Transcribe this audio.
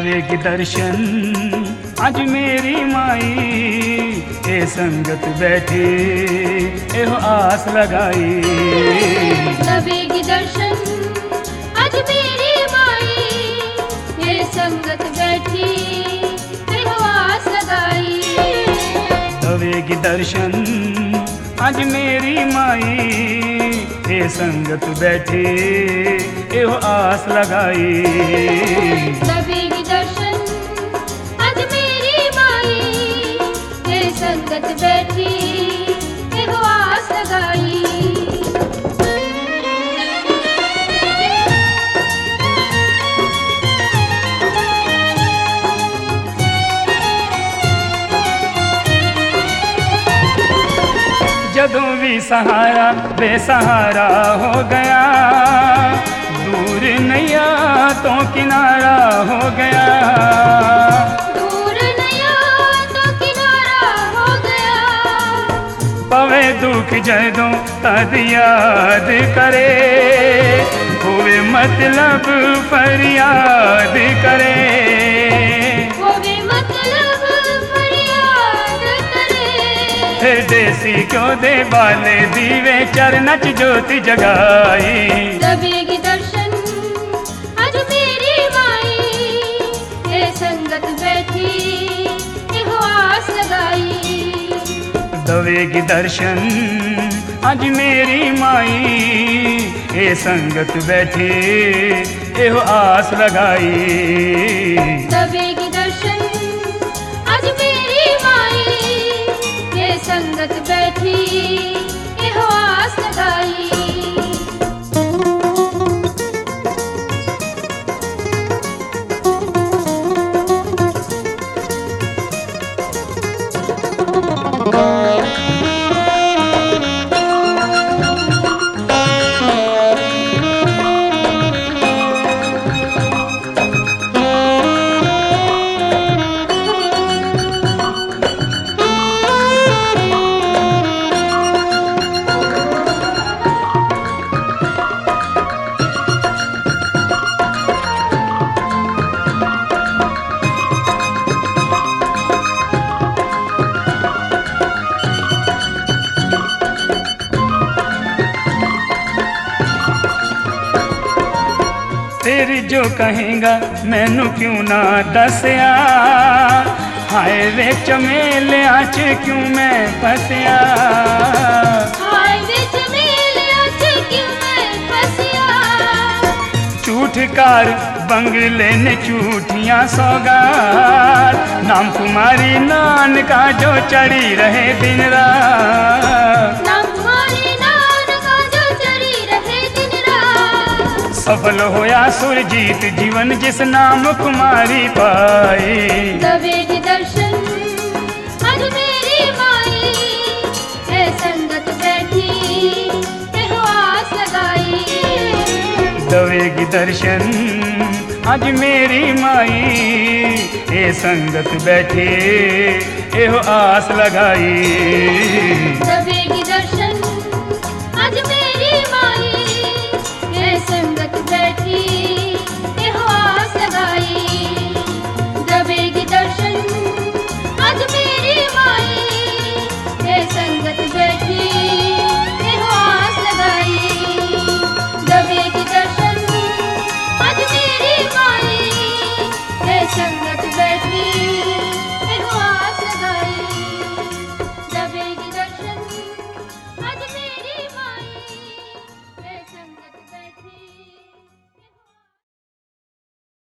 दवेगी दर्शन आज मेरी माई, ए संगत बैठी एहो आस लगाई। दवेगी दर्शन आज मेरी माई, ए संगत बैठी एहो आस लगाई। दवेगी दर्शन आज मेरी माई, ए संगत बैठी एहो आस लगाई। दवेगी दर्शन आज मेरी माई, ए संगत बैठी एहो आस लगाई। जदों भी सहारा बेसहारा हो गया, दूर नैया तो किनारा हो गया। दूर नैया तो किनारा हो गया। पवे दुख जदों तद याद करे, हुए मतलब फरियाद करे। देसी क्यों दे बाले दीवे चरणच ज्योति जगाई। दवेगी दर्शन आज मेरी माई, ए संगत बैठी एहो आस लगाई। दवेगी दर्शन आज मेरी माई, ए संगत बैठी एहो आस लगाई। दवेगी दर्शन आज मेरी माई, ए संगत बैठी एहो आस लगाई। तेरी जो कहेगा मैनू क्यों ना दसिया, हाय वे चमेलिया च क्यों मैं फसिया। हाय वे चमेलिया च क्यों मैं फसिया। झूठकार बंगले ने झूठियां सौगात, नाम कुमारी नान का जो चढ़ी रहे दिन रात। नाम कुमारी नान का जो चढ़ी रहे दिन रात। सफल होया सुरजीत जीवन जिस नाम कुमारी पाई। दवेगी दर्शन आज मेरी माई, ए संगत बैठी एहो आस लगाई। दवेगी दर्शन आज मेरी माई, ए संगत बैठे एहो आस लगाई।